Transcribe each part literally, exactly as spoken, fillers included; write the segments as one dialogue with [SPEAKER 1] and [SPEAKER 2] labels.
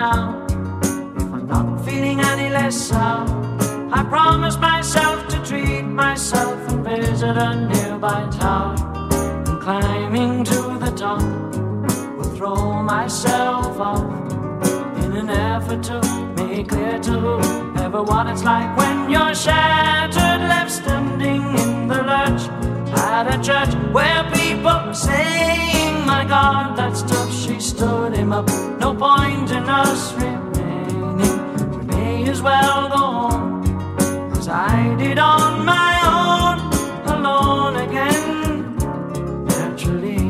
[SPEAKER 1] now. If I'm not feeling any less sour, I promise myself to treat myself and visit a nearby tower. And climbing to the top, will throw myself off in an effort to make clear to whoever what it's like when you're shattered, left standing in the lurch at a church where people were saying, my God, that's tough. She stood him up. No point in us remaining. We may as well go home, as I did on my own, alone again, naturally.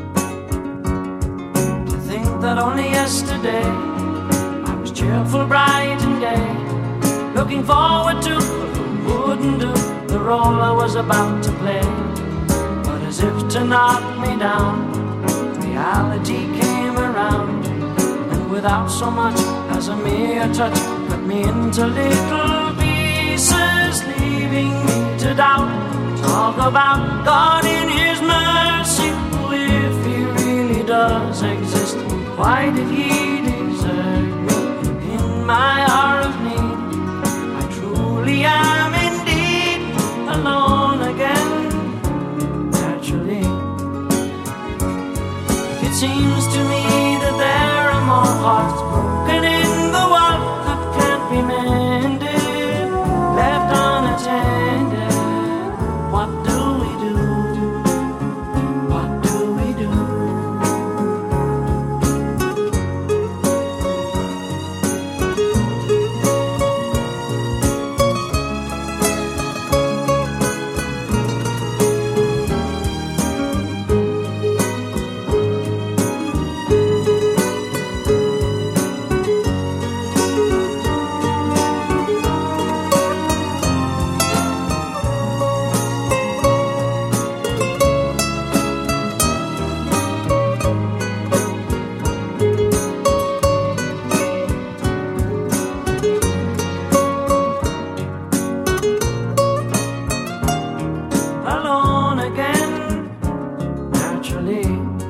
[SPEAKER 1] To think that only yesterday I was cheerful, bright and gay, looking forward to who wouldn't do the role I was about to play. But as if to knock me down, reality came around, and without so much as a mere touch, cut me into little pieces, leaving me to doubt. Talk about God in His mercy, if He really does exist, why did He desert me in my hour of need? I truly am indeed alone again, naturally. It seems to me that there are more hearts broken in the world that can't be mended, left unattended. What do we do? What do we do? Alone again, naturally.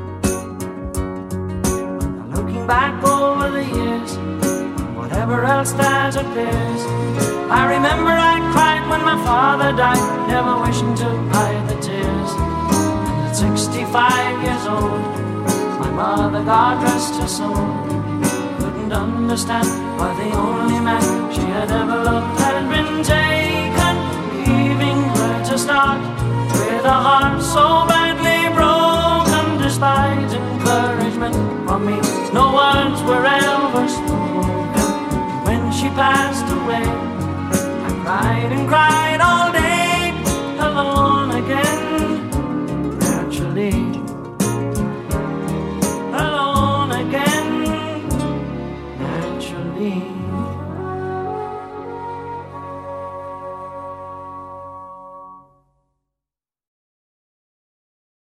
[SPEAKER 1] Now looking back over the years, whatever else that appears, I remember I cried when my father died, never wishing to hide the tears. And at sixty-five years old, my mother, God rest her soul, couldn't understand why the only man she had ever loved had been taken, leaving her to start with a heart so badly broken. Despite encouragement from me, no words were ever spoken. When she passed away, I cried and cried all day, alone again, naturally. Alone again, naturally.